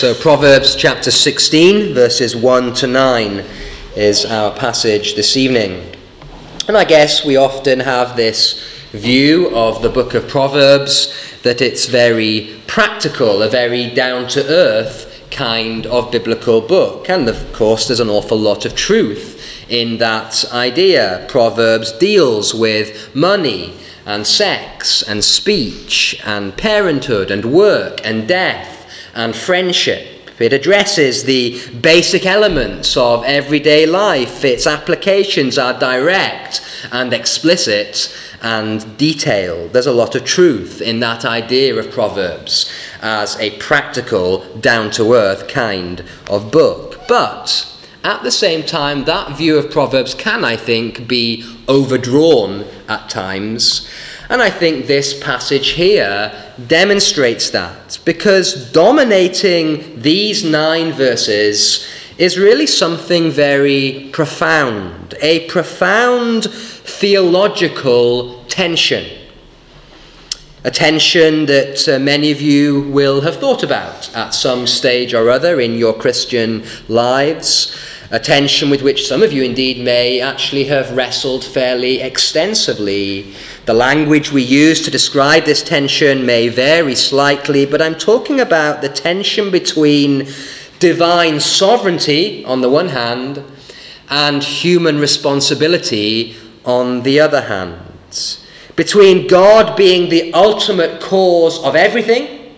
So Proverbs chapter 16, verses 1 to 9 is our passage this evening. And I guess we often have this view of the book of Proverbs that it's very practical, a very down-to-earth kind of biblical book. And of course there's an awful lot of truth in that idea. Proverbs deals with money and sex and speech and parenthood and work and death and friendship. It addresses the basic elements of everyday life. Its applications are direct and explicit and detailed. There's a lot of truth in that idea of Proverbs as a practical, down-to-earth kind of book. But at the same time, that view of Proverbs can, I think, be overdrawn at times. And I think this passage here demonstrates that, because dominating these 9 verses is really something very profound, a profound theological tension. A tension that many of you will have thought about at some stage or other in your Christian lives. A tension with which some of you indeed may actually have wrestled fairly extensively. The language we use to describe this tension may vary slightly, but I'm talking about the tension between divine sovereignty on the one hand and human responsibility on the other hand. Between God being the ultimate cause of everything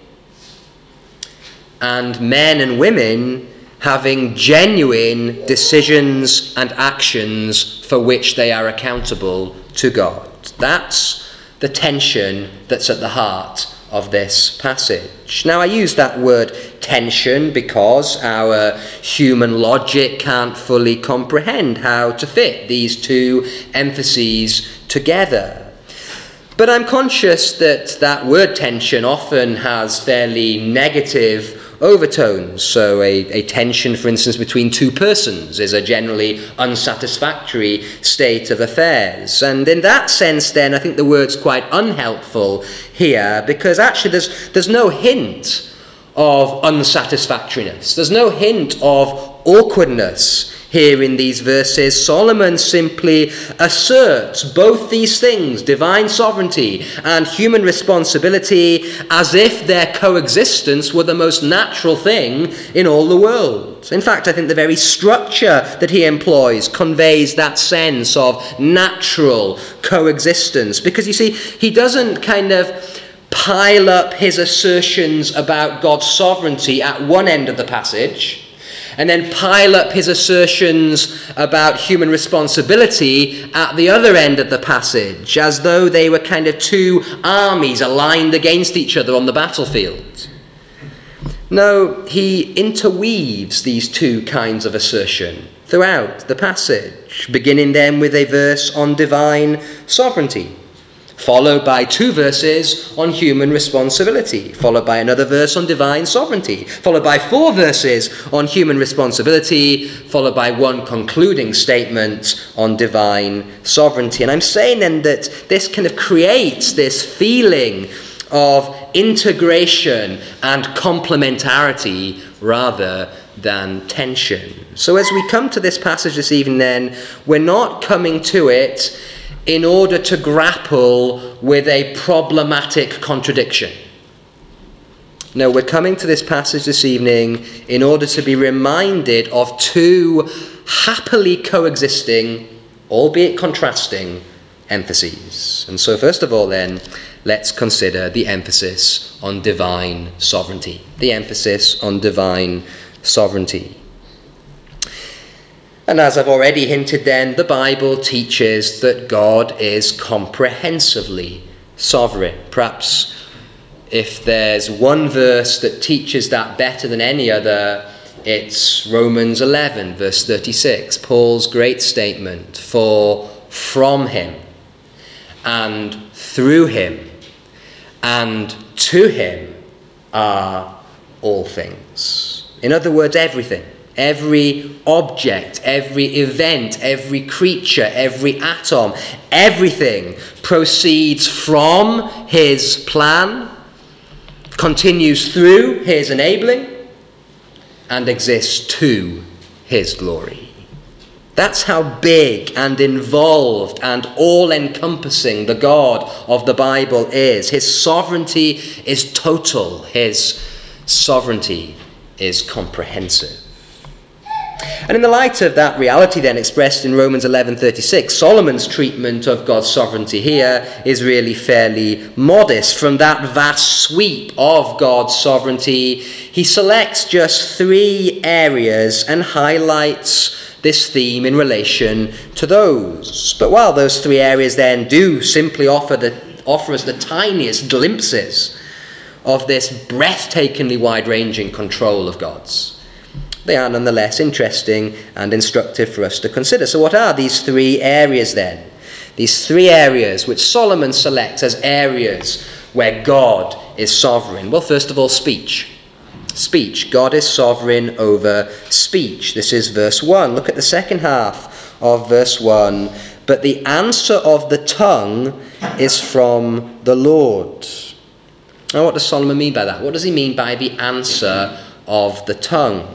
and men and women having genuine decisions and actions for which they are accountable to God. That's the tension that's at the heart of this passage. Now, I use that word tension because our human logic can't fully comprehend how to fit these two emphases together. But I'm conscious that that word tension often has fairly negative overtones. So a tension, for instance, between two persons is a generally unsatisfactory state of affairs. And in that sense, then, I think the word's quite unhelpful here, because actually there's no hint of unsatisfactoriness. There's no hint of awkwardness here in these verses. Solomon simply asserts both these things, divine sovereignty and human responsibility, as if their coexistence were the most natural thing in all the world. In fact, I think the very structure that he employs conveys that sense of natural coexistence. Because you see, he doesn't kind of pile up his assertions about God's sovereignty at one end of the passage and then pile up his assertions about human responsibility at the other end of the passage, as though they were kind of two armies aligned against each other on the battlefield. No, he interweaves these two kinds of assertion throughout the passage, beginning then with a verse on divine sovereignty, followed by 2 verses on human responsibility, followed by another verse on divine sovereignty, followed by 4 verses on human responsibility, followed by 1 concluding statement on divine sovereignty. And I'm saying then that this kind of creates this feeling of integration and complementarity rather than tension. So as we come to this passage this evening then, we're not coming to it in order to grapple with a problematic contradiction. No, we're coming to this passage this evening in order to be reminded of 2 happily coexisting, albeit contrasting, emphases. And so first of all then, let's consider the emphasis on divine sovereignty. The emphasis on divine sovereignty. And as I've already hinted then, the Bible teaches that God is comprehensively sovereign. Perhaps if there's one verse that teaches that better than any other, it's Romans 11, verse 36, Paul's great statement, "For from him, and through him, and to him are all things." In other words, everything. Every object, every event, every creature, every atom, everything proceeds from his plan, continues through his enabling, and exists to his glory. That's how big and involved and all-encompassing the God of the Bible is. His sovereignty is total. His sovereignty is comprehensive. And in the light of that reality then expressed in Romans 11:36, Solomon's treatment of God's sovereignty here is really fairly modest. From that vast sweep of God's sovereignty, he selects just 3 areas and highlights this theme in relation to those. But while those 3 areas then do simply offer us the tiniest glimpses of this breathtakingly wide-ranging control of God's, they are nonetheless interesting and instructive for us to consider. So what are these 3 areas then? These 3 areas which Solomon selects as areas where God is sovereign. Well, first of all, speech. Speech. God is sovereign over speech. This is verse 1. Look at the second half of verse 1. But the answer of the tongue is from the Lord. Now, what does Solomon mean by that? What does he mean by the answer of the tongue?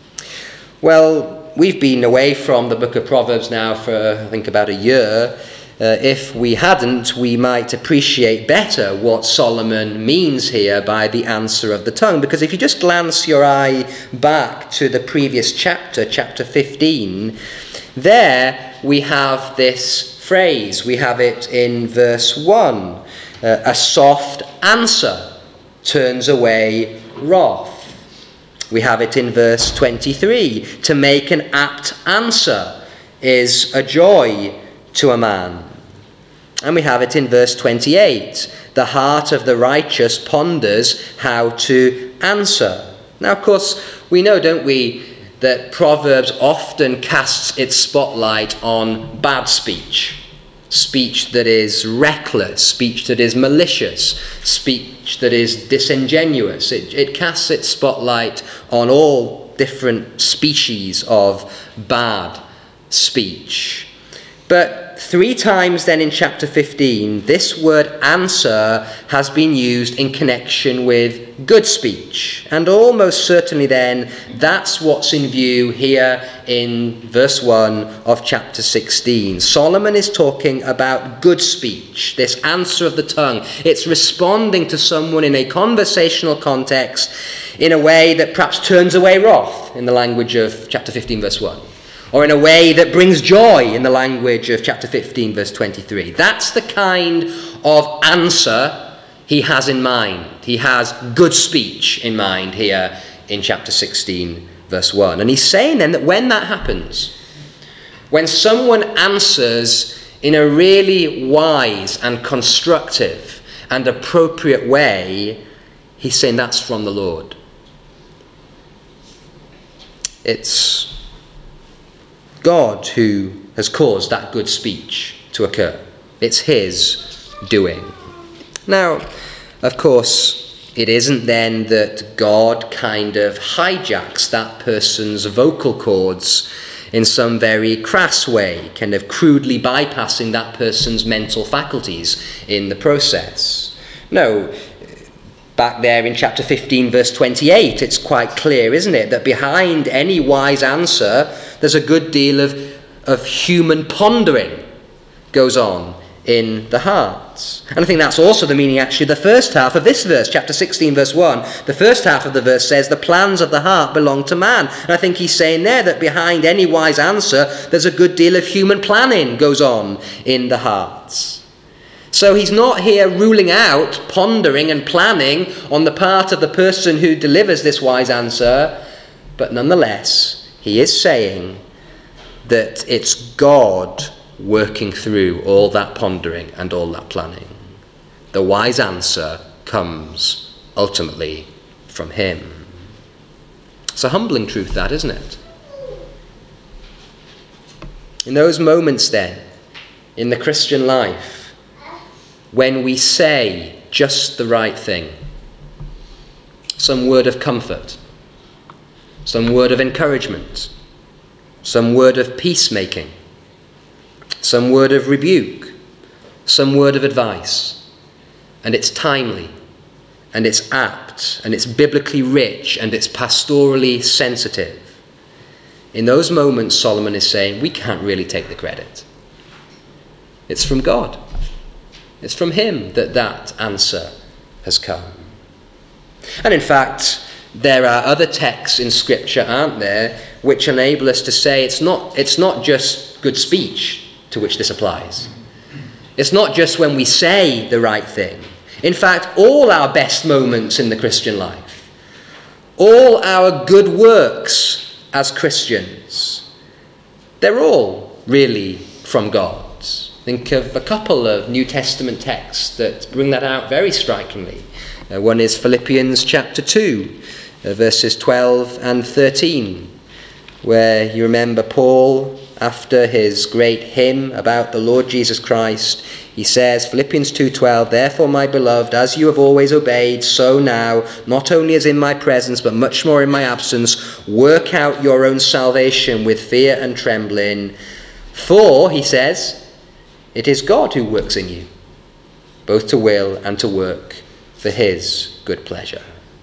Well, we've been away from the book of Proverbs now for, I think, about a year. If we hadn't, we might appreciate better what Solomon means here by the answer of the tongue. Because if you just glance your eye back to the previous chapter, chapter 15, there we have this phrase. We have it in verse 1. A soft answer turns away wrath. We have it in verse 23. To make an apt answer is a joy to a man. And we have it in verse 28. The heart of the righteous ponders how to answer. Now, of course, we know, don't we, that Proverbs often casts its spotlight on bad speech. Speech that is reckless, speech that is malicious, speech that is disingenuous. It casts its spotlight on all different species of bad speech. But 3 times then in chapter 15, this word answer has been used in connection with good speech. And almost certainly then, that's what's in view here in verse 1 of chapter 16. Solomon is talking about good speech, this answer of the tongue. It's responding to someone in a conversational context in a way that perhaps turns away wrath, in the language of chapter 15, verse 1. Or in a way that brings joy, in the language of chapter 15, verse 23. That's the kind of answer he has in mind. He has good speech in mind here in chapter 16, verse 1. And he's saying then that when that happens, when someone answers in a really wise and constructive and appropriate way, he's saying that's from the Lord. It's God who has caused that good speech to occur. It's his doing. Now, of course, it isn't then that God kind of hijacks that person's vocal cords in some very crass way, kind of crudely bypassing that person's mental faculties in the process. No, back there in chapter 15, verse 28, it's quite clear, isn't it, that behind any wise answer, there's a good deal of human pondering goes on in the heart. And I think that's also the meaning, actually, the first half of this verse, chapter 16, verse 1. The first half of the verse says, the plans of the heart belong to man. And I think he's saying there that behind any wise answer, there's a good deal of human planning goes on in the heart. So he's not here ruling out pondering and planning on the part of the person who delivers this wise answer, but nonetheless, he is saying that it's God working through all that pondering and all that planning. The wise answer comes ultimately from him. It's a humbling truth, that, isn't it? In those moments then, in the Christian life, when we say just the right thing, some word of comfort, some word of encouragement, some word of peacemaking, some word of rebuke, some word of advice, and it's timely, and it's apt, and it's biblically rich, and it's pastorally sensitive. In those moments, Solomon is saying, we can't really take the credit. It's from God. It's from him that answer has come. And in fact, there are other texts in Scripture, aren't there, which enable us to say it's not just good speech to which this applies. It's not just when we say the right thing. In fact, all our best moments in the Christian life, all our good works as Christians, they're all really from God. Think of a couple of New Testament texts that bring that out very strikingly. One is Philippians chapter 2, verses 12 and 13, where you remember Paul, after his great hymn about the Lord Jesus Christ, he says, Philippians 2:12, therefore, my beloved, as you have always obeyed, so now, not only as in my presence, but much more in my absence, work out your own salvation with fear and trembling. For, he says, it is God who works in you, both to will and to work for his good pleasure.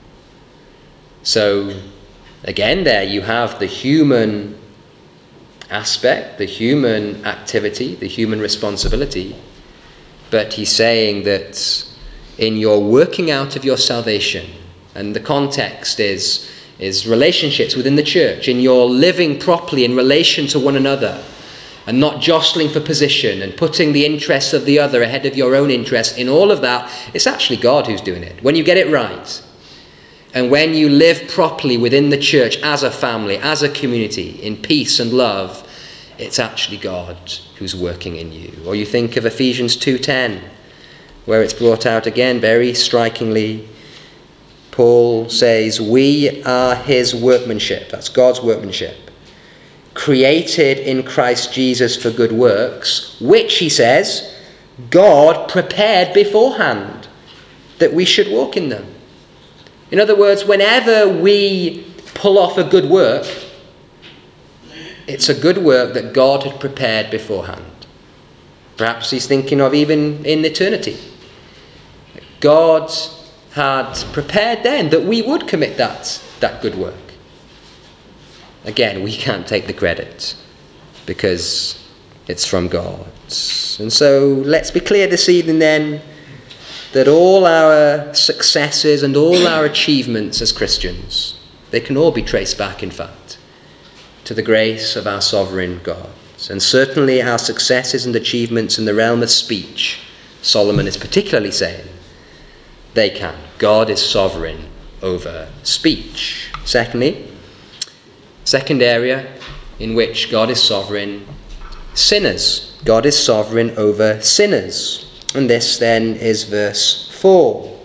So, again, there you have the human aspect, the human activity, the human responsibility. But he's saying that in your working out of your salvation, and the context is relationships within the church, in your living properly in relation to one another, and not jostling for position and putting the interests of the other ahead of your own interests, in all of that, it's actually God who's doing it. When you get it right, and when you live properly within the church as a family, as a community, in peace and love, it's actually God who's working in you. Or you think of Ephesians 2:10, where it's brought out again very strikingly. Paul says, we are his workmanship, that's God's workmanship, created in Christ Jesus for good works, which, he says, God prepared beforehand that we should walk in them. In other words, whenever we pull off a good work, it's a good work that God had prepared beforehand. Perhaps he's thinking of even in eternity. God had prepared then that we would commit that good work. Again, we can't take the credit because it's from God. And so let's be clear this evening then that all our successes and all our achievements as Christians, they can all be traced back, in fact, to the grace of our sovereign God. And certainly our successes and achievements in the realm of speech, Solomon is particularly saying, they can. God is sovereign over speech. Secondly, second area in which God is sovereign, sinners. God is sovereign over sinners. And this then is verse 4,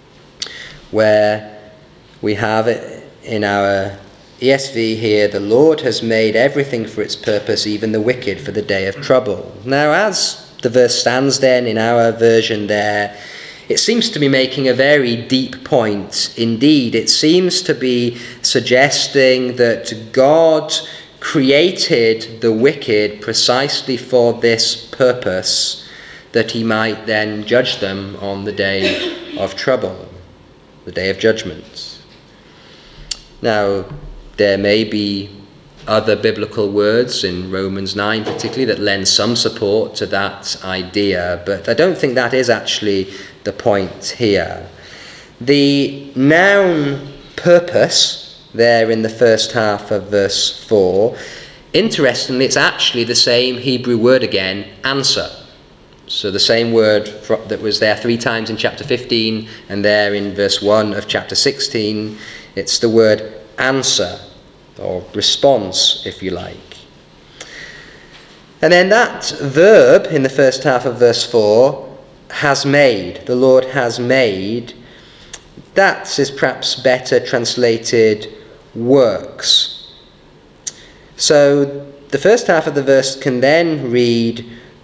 where we have it in our ESV here, the Lord has made everything for its purpose, even the wicked for the day of trouble. Now, as the verse stands then in our version there, it seems to be making a very deep point. Indeed, it seems to be suggesting that God created the wicked precisely for this purpose, that he might then judge them on the day of trouble, the day of judgment. Now, there may be other biblical words in Romans 9 particularly that lend some support to that idea, but I don't think that is actually the point here. The noun purpose there in the first half of verse 4, interestingly, it's actually the same Hebrew word again, answer. So the same word that was there 3 times in chapter 15 and there in verse 1 of chapter 16, it's the word answer, or response, if you like. And then that verb in the first half of verse 4, has made, the Lord has made, that is perhaps better translated works. So the first half of the verse can then read,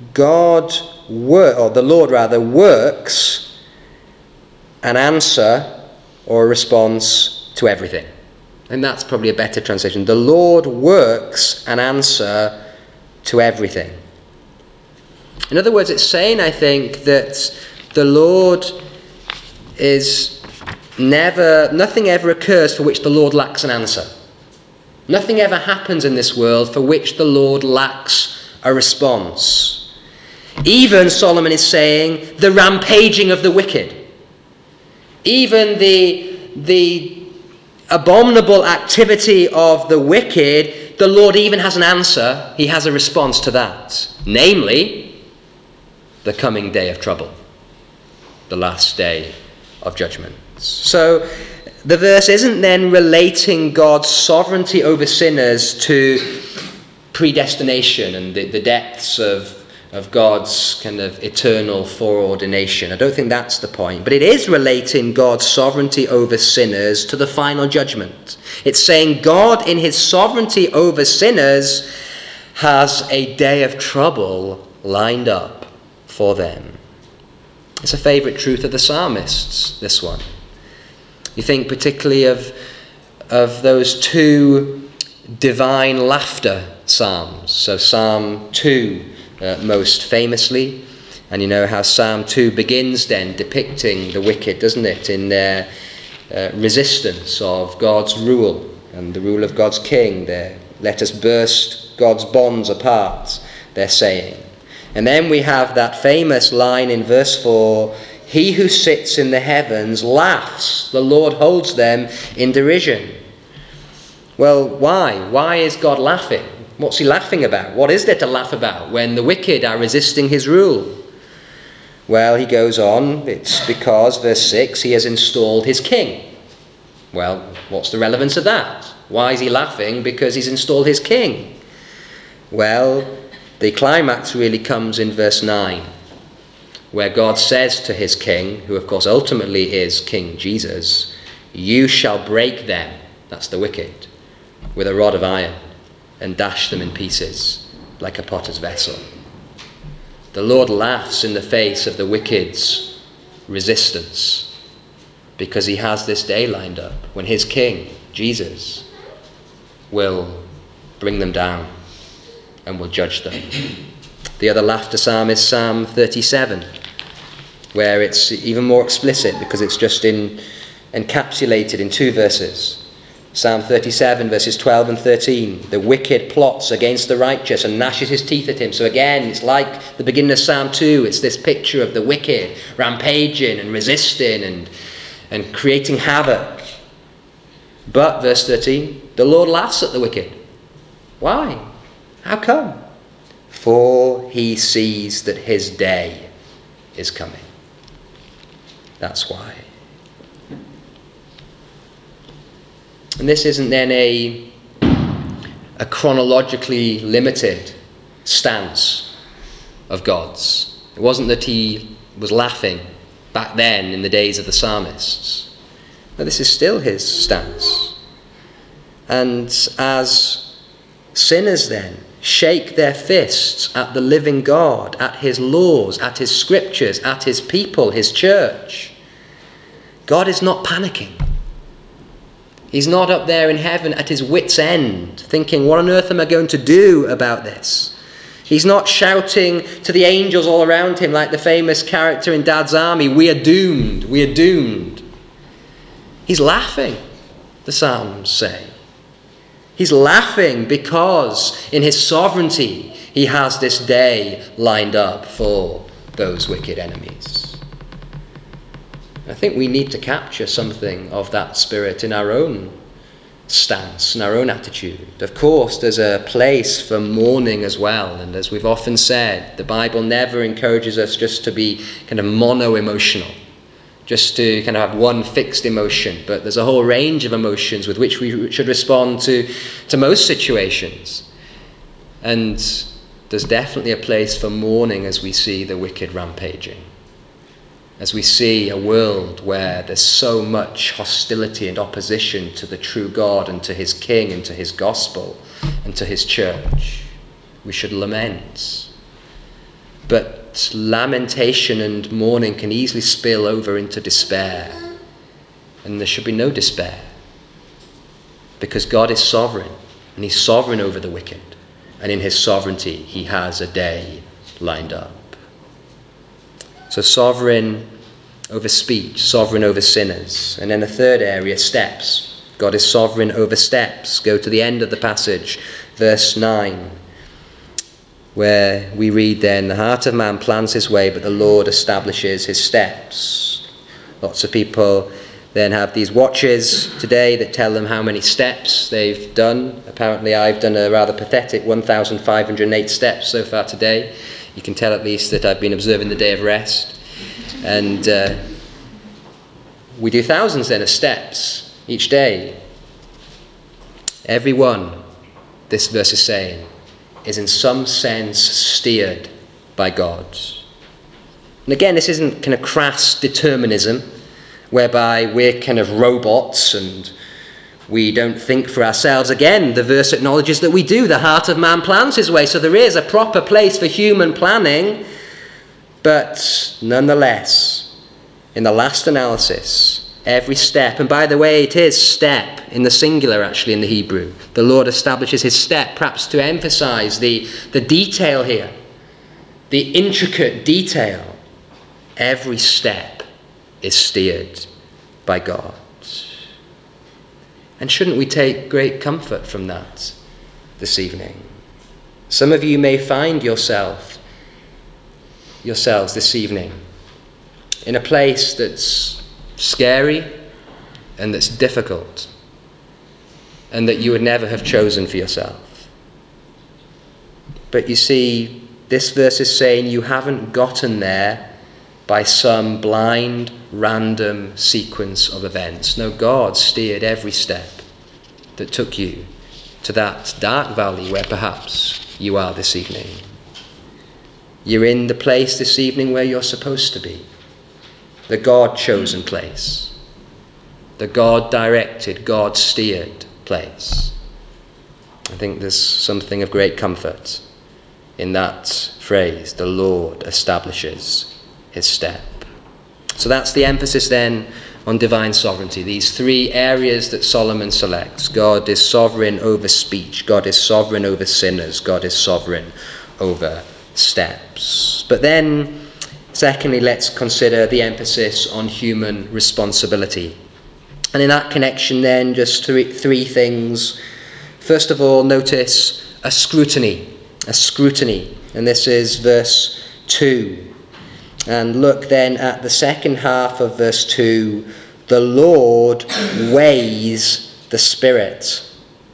the Lord works an answer or a response to everything. And that's probably a better translation. The Lord works an answer to everything. In other words, it's saying, I think, that the Lord is Nothing ever occurs for which the Lord lacks an answer. Nothing ever happens in this world for which the Lord lacks a response. Even, Solomon is saying, the rampaging of the wicked, even the abominable activity of the wicked, the Lord even has an answer. He has a response to that. Namely, the coming day of trouble, the last day of judgment. So the verse isn't then relating God's sovereignty over sinners to predestination and the depths of God's kind of eternal foreordination. I don't think that's the point. But it is relating God's sovereignty over sinners to the final judgment. It's saying God in his sovereignty over sinners has a day of trouble lined up for them. It's a favourite truth of the psalmists, this one. You think particularly of those two divine laughter psalms. So Psalm 2 most famously. And you know how Psalm 2 begins then depicting the wicked, doesn't it? In their resistance of God's rule and the rule of God's king. Let us burst God's bonds apart, they're saying. And then we have that famous line in verse 4, he who sits in the heavens laughs, the Lord holds them in derision. Well, why? Why is God laughing? What's he laughing about? What is there to laugh about when the wicked are resisting his rule? Well, he goes on, it's because, verse 6, he has installed his king. Well, what's the relevance of that? Why is he laughing? Because he's installed his king. Well, the climax really comes in verse 9, where God says to his king, who of course ultimately is King Jesus, you shall break them, that's the wicked, with a rod of iron and dash them in pieces like a potter's vessel. The Lord laughs in the face of the wicked's resistance because he has this day lined up when his king, Jesus, will bring them down and will judge them. The other laughter psalm is Psalm 37, where it's even more explicit because it's just encapsulated in two verses. Psalm 37 verses 12 and 13. The wicked plots against the righteous and gnashes his teeth at him. So again, it's like the beginning of Psalm 2. It's this picture of the wicked rampaging and resisting and creating havoc. But, verse 13, the Lord laughs at the wicked. Why? How come? For he sees that his day is coming. That's why. And this isn't then a chronologically limited stance of God's. It wasn't that he was laughing back then in the days of the psalmists. No, this is still his stance. And as sinners then shake their fists at the living God, at his laws, at his scriptures, at his people, his church, God is not panicking. He's not up there in heaven at his wit's end, thinking, what on earth am I going to do about this? He's not shouting to the angels all around him like the famous character in Dad's Army, we are doomed, we are doomed. He's laughing, the Psalms say. He's laughing because in his sovereignty he has this day lined up for those wicked enemies. I think we need to capture something of that spirit in our own stance, in our own attitude. Of course, there's a place for mourning as well. And as we've often said, the Bible never encourages us just to be kind of mono-emotional, just to kind of have one fixed emotion. But there's a whole range of emotions with which we should respond to most situations. And there's definitely a place for mourning as we see the wicked rampaging. As we see a world where there's so much hostility and opposition to the true God and to his King and to his gospel and to his church, we should lament. But lamentation and mourning can easily spill over into despair. And there should be no despair. Because God is sovereign, and he's sovereign over the wicked. And in his sovereignty, he has a day lined up. So sovereign over speech, sovereign over sinners. And then the third area, steps. God is sovereign over steps. Go to the end of the passage, verse 9, where we read then, the heart of man plans his way, but the Lord establishes his steps. Lots of people then have these watches today that tell them how many steps they've done. Apparently I've done a rather pathetic 1,508 steps so far today. You can tell at least that I've been observing the day of rest. And we do thousands then of steps each day. Every one, this verse is saying, is in some sense steered by God. And again, this isn't kind of crass determinism, whereby we're kind of robots and we don't think for ourselves. Again, the verse acknowledges that we do. The heart of man plans his way. So there is a proper place for human planning. But nonetheless, in the last analysis, every step, and by the way, it is step in the singular actually in the Hebrew. The Lord establishes his step, perhaps to emphasize the detail here, the intricate detail. Every step is steered by God. And shouldn't we take great comfort from that this evening? Some of you may find yourselves this evening in a place that's scary and that's difficult and that you would never have chosen for yourself. But you see, this verse is saying you haven't gotten there by some blind, random sequence of events. No, God steered every step that took you to that dark valley where perhaps you are this evening. You're in the place this evening where you're supposed to be. The God-chosen place. The God-directed, God-steered place. I think there's something of great comfort in that phrase, the Lord establishes his step. So that's the emphasis then on divine sovereignty. These three areas that Solomon selects. God is sovereign over speech. God is sovereign over sinners. God is sovereign over steps. But then, secondly, let's consider the emphasis on human responsibility. And in that connection then, just three things. First of all, notice a scrutiny. And this is verse 2. And look then at the second half of verse 2. The Lord weighs the spirit.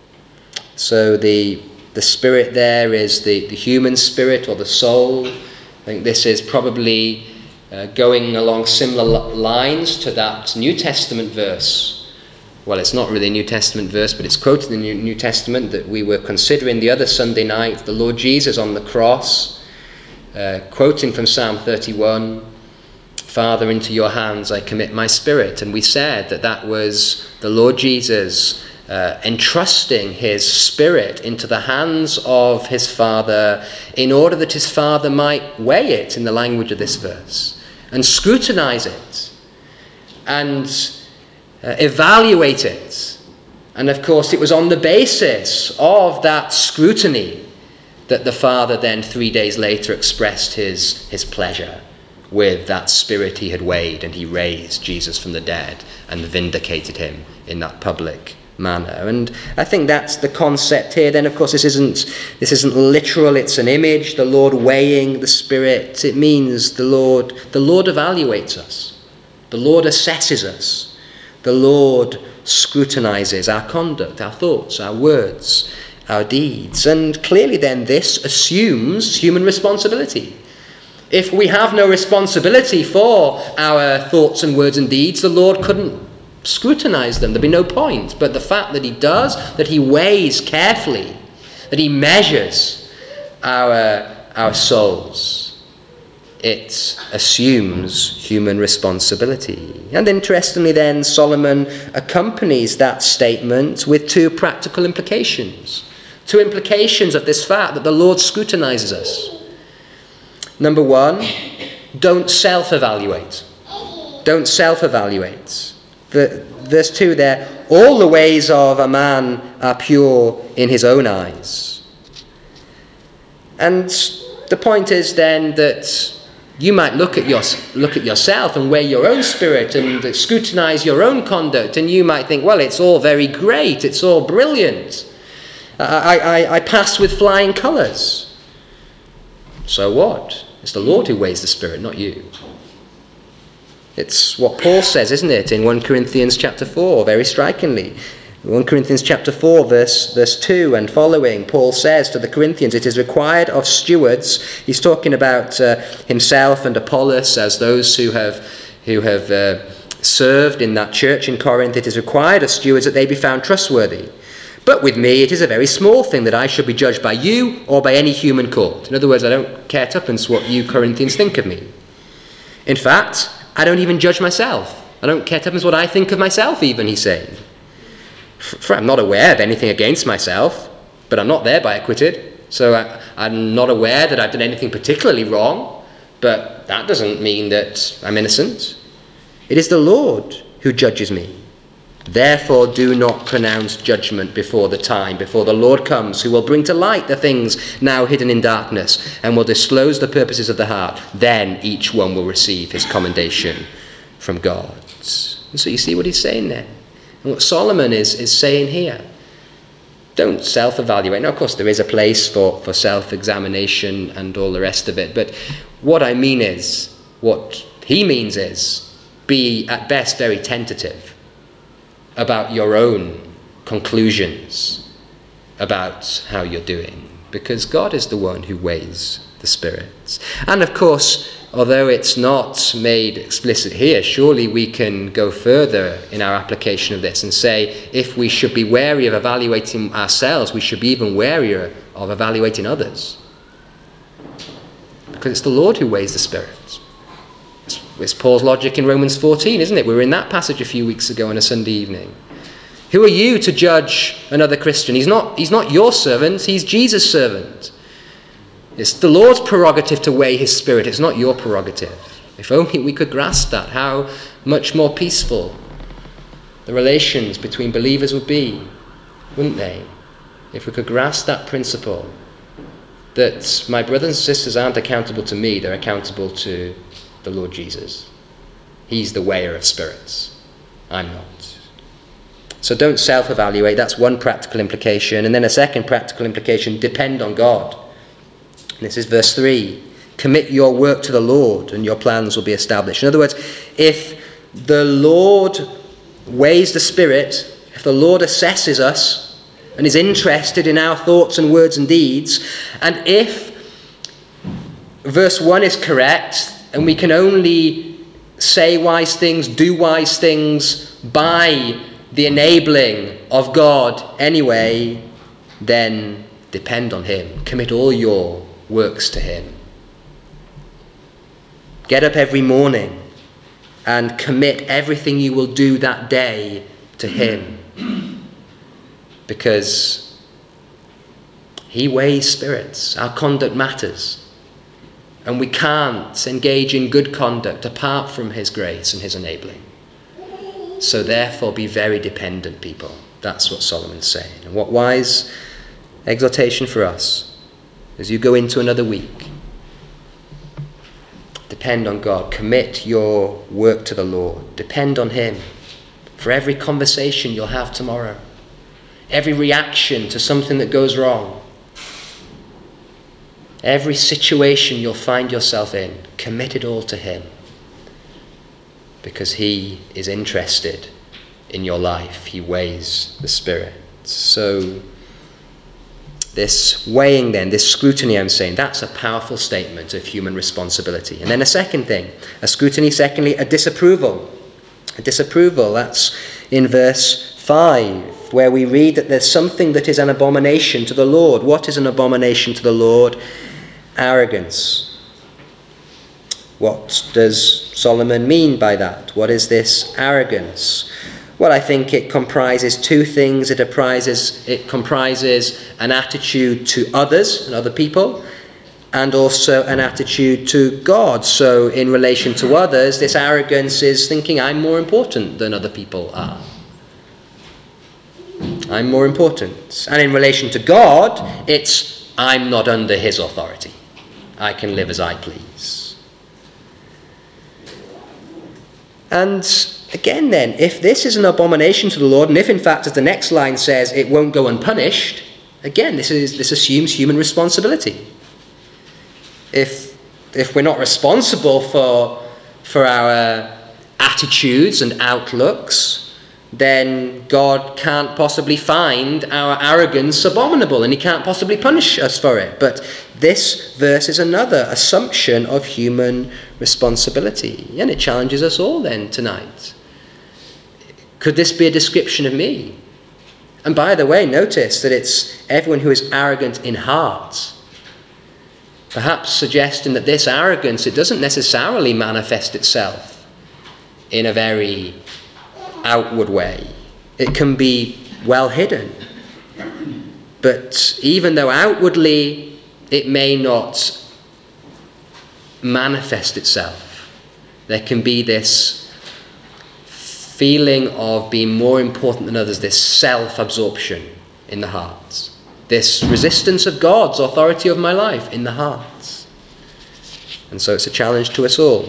So the spirit there is the human spirit or the soul. I think this is probably going along similar lines to that New Testament verse. Well, it's not really a New Testament verse, but it's quoted in the New Testament that we were considering the other Sunday night. The Lord Jesus on the cross. Quoting from Psalm 31, Father, into your hands I commit my spirit. And we said that was the Lord Jesus entrusting his spirit into the hands of his Father in order that his Father might weigh it, in the language of this verse, and scrutinize it and evaluate it. And of course it was on the basis of that scrutiny that the Father then 3 days later expressed his pleasure with that spirit he had weighed, and he raised Jesus from the dead and vindicated him in that public manner. And I think that's the concept here. Then of course this isn't literal, it's an image, the Lord weighing the spirit. It means the Lord evaluates us. The Lord assesses us. The Lord scrutinizes our conduct, our thoughts, our words, our deeds. And clearly then this assumes human responsibility. If we have no responsibility for our thoughts and words and deeds, the Lord couldn't scrutinize them. There'd be no point. But the fact that he does, that he weighs carefully, that he measures our souls, it assumes human responsibility. And interestingly then, Solomon accompanies that statement with two practical implications. Two implications of this fact that the Lord scrutinizes us. Number one, don't self-evaluate. Don't self-evaluate. Verse 2 there, all the ways of a man are pure in his own eyes. And the point is then that You might look at yourself and weigh your own spirit and scrutinize your own conduct, and you might think, well, it's all very great, it's all brilliant. I pass with flying colours. So what? It's the Lord who weighs the spirit, not you. It's what Paul says, isn't it, in 1 Corinthians chapter 4, very strikingly. 1 Corinthians chapter 4, verse 2 and following, Paul says to the Corinthians, it is required of stewards. He's talking about himself and Apollos as those who have served in that church in Corinth. It is required of stewards that they be found trustworthy. But with me it is a very small thing that I should be judged by you or by any human court. In other words, I don't care tuppence what you Corinthians think of me. In fact, I don't even judge myself. I don't care tuppence what I think of myself even, he's saying. For I'm not aware of anything against myself, but I'm not thereby acquitted. So I'm not aware that I've done anything particularly wrong, but that doesn't mean that I'm innocent. It is the Lord who judges me. Therefore do not pronounce judgment before the time, before the Lord comes, who will bring to light the things now hidden in darkness, and will disclose the purposes of the heart. Then each one will receive his commendation from God. And so you see what he's saying there. And what Solomon is saying here. Don't self-evaluate. Now, of course, there is a place for self-examination and all the rest of it. But what I mean is, what he means is, be at best very tentative about your own conclusions about how you're doing. Because God is the one who weighs the spirits. And of course, although it's not made explicit here, surely we can go further in our application of this and say, if we should be wary of evaluating ourselves, we should be even warier of evaluating others. Because it's the Lord who weighs the spirits. It's Paul's logic in Romans 14, isn't it? We were in that passage a few weeks ago on a Sunday evening. Who are you to judge another Christian? He's not your servant, he's Jesus' servant. It's the Lord's prerogative to weigh his spirit. It's not your prerogative. If only we could grasp that, how much more peaceful the relations between believers would be, wouldn't they? If we could grasp that principle, that my brothers and sisters aren't accountable to me, they're accountable to the Lord Jesus. He's the weigher of spirits. I'm not. So don't self-evaluate. That's one practical implication. And then a second practical implication, depend on God. This is verse 3. Commit your work to the Lord and your plans will be established. In other words, if the Lord weighs the spirit, if the Lord assesses us and is interested in our thoughts and words and deeds, and if verse 1 is correct and we can only say wise things, do wise things by the enabling of God anyway, then depend on him. Commit all your works to him. Get up every morning and commit everything you will do that day to him, because he weighs spirits. Our conduct matters, and we can't engage in good conduct apart from his grace and his enabling. So therefore be very dependent, people. That's what Solomon's saying. And what wise exhortation for us as you go into another week. Depend on God. Commit your work to the Lord. Depend on him for every conversation you'll have tomorrow, every reaction to something that goes wrong, every situation you'll find yourself in. Commit it all to him, because he is interested in your life. He weighs the spirit. So this weighing then, this scrutiny, I'm saying, that's a powerful statement of human responsibility. And then a second thing, a scrutiny, secondly, a disapproval. A disapproval, that's in verse 5, where we read that there's something that is an abomination to the Lord. What is an abomination to the Lord? Arrogance. What does Solomon mean by that? What is this arrogance? Well, I think it comprises two things. It comprises an attitude to others and other people, and also an attitude to God. So in relation to others, this arrogance is thinking I'm more important than other people are. I'm more important. And in relation to God, it's I'm not under his authority. I can live as I please. And again then, if this is an abomination to the Lord, and if in fact, as the next line says, it won't go unpunished, again, this assumes human responsibility. If we're not responsible for our attitudes and outlooks, then God can't possibly find our arrogance abominable, and he can't possibly punish us for it. But this verse is another assumption of human responsibility, and it challenges us all then tonight. Could this be a description of me? And by the way, notice that it's everyone who is arrogant in heart, perhaps suggesting that this arrogance, it doesn't necessarily manifest itself in a very outward way. It can be well hidden. But even though outwardly it may not manifest itself, there can be this feeling of being more important than others, this self-absorption in the heart, this resistance of God's authority over my life in the heart. And so it's a challenge to us all.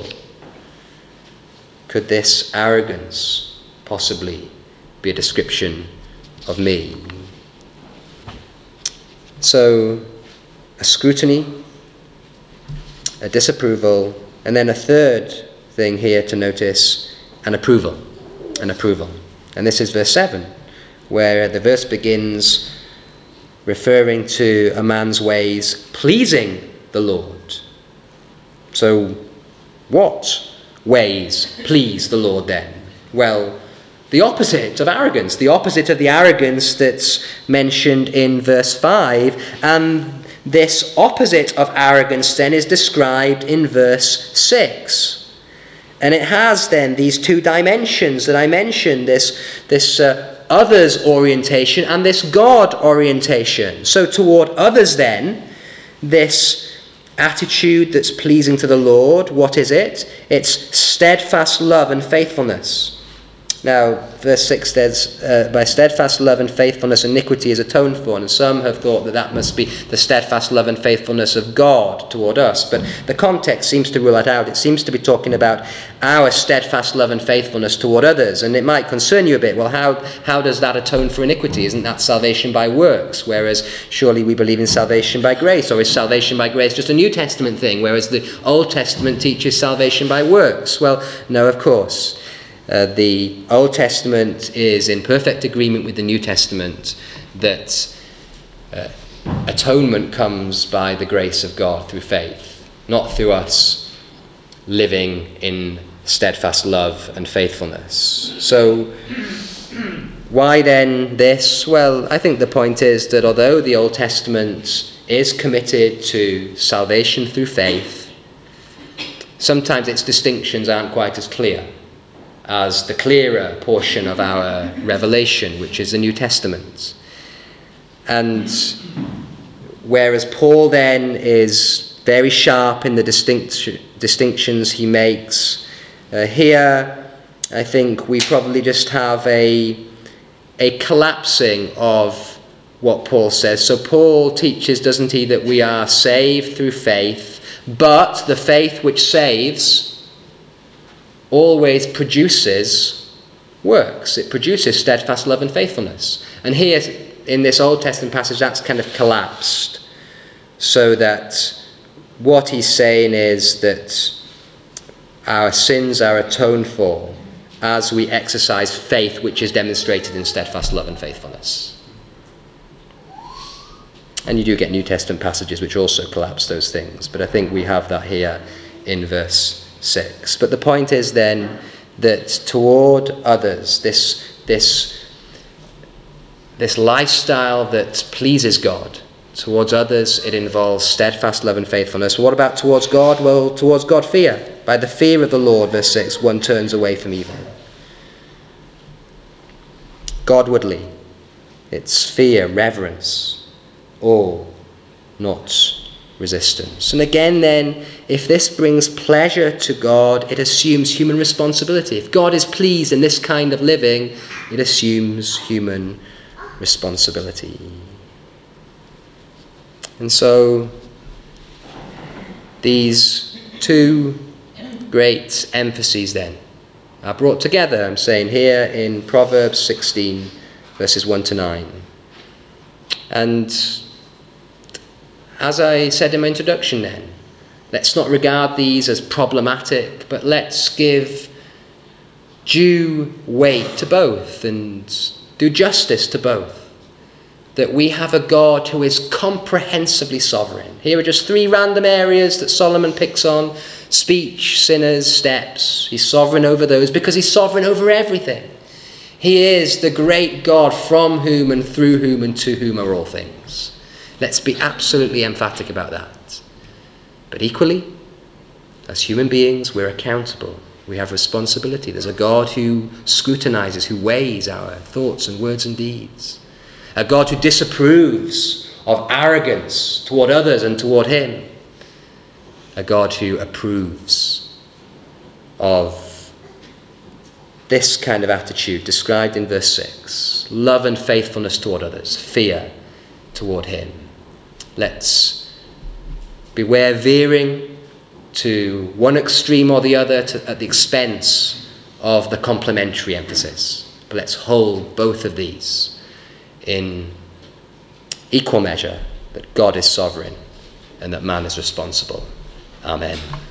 Could this arrogance possibly be a description of me? So, a scrutiny, a disapproval, and then a third thing here to notice, an approval. An approval. And this is verse 7, where the verse begins referring to a man's ways pleasing the Lord. So, what ways please the Lord then? Well, the opposite of arrogance, the opposite of the arrogance that's mentioned in verse 5, and this opposite of arrogance then is described in verse 6. And it has then these two dimensions that I mentioned, this others orientation and this God orientation. So toward others then, this attitude that's pleasing to the Lord, what is it? It's steadfast love and faithfulness. Now, verse 6 says, by steadfast love and faithfulness, iniquity is atoned for. And some have thought that must be the steadfast love and faithfulness of God toward us. But the context seems to rule that out. It seems to be talking about our steadfast love and faithfulness toward others. And it might concern you a bit. Well, how does that atone for iniquity? Isn't that salvation by works? Whereas surely we believe in salvation by grace. Or is salvation by grace just a New Testament thing? Whereas the Old Testament teaches salvation by works? Well, no, of course. The Old Testament is in perfect agreement with the New Testament that atonement comes by the grace of God through faith, not through us living in steadfast love and faithfulness. So why then this? Well, I think the point is that although the Old Testament is committed to salvation through faith, sometimes its distinctions aren't quite as clear as the clearer portion of our Revelation, which is the New Testament. And whereas Paul then is very sharp in the distinctions he makes, here I think we probably just have a collapsing of what Paul says. So Paul teaches, doesn't he, that we are saved through faith, but the faith which saves always produces works. It produces steadfast love and faithfulness. And here in this Old Testament passage, that's kind of collapsed. So that what he's saying is that our sins are atoned for as we exercise faith, which is demonstrated in steadfast love and faithfulness. And you do get New Testament passages which also collapse those things. But I think we have that here in verse 6. But the point is then that toward others, this lifestyle that pleases God, towards others it involves steadfast love and faithfulness. What about towards God? Well, towards God, fear. By the fear of the Lord, verse 6, one turns away from evil. Godwardly, it's fear, reverence, awe, not resistance. And again then, if this brings pleasure to God, it assumes human responsibility. If God is pleased in this kind of living, it assumes human responsibility. And so these two great emphases then are brought together, I'm saying here in Proverbs 16, verses 1 to 9. And as I said in my introduction then, let's not regard these as problematic, but let's give due weight to both and do justice to both. That we have a God who is comprehensively sovereign. Here are just 3 random areas that Solomon picks on: speech, sinners, steps. He's sovereign over those because he's sovereign over everything. He is the great God from whom and through whom and to whom are all things. Let's be absolutely emphatic about that. But equally, as human beings, we're accountable. We have responsibility. There's a God who scrutinizes, who weighs our thoughts and words and deeds. A God who disapproves of arrogance toward others and toward him. A God who approves of this kind of attitude described in verse 6. Love and faithfulness toward others. Fear toward him. Let's beware veering to one extreme or the other at the expense of the complementary emphasis. But let's hold both of these in equal measure, that God is sovereign and that man is responsible. Amen.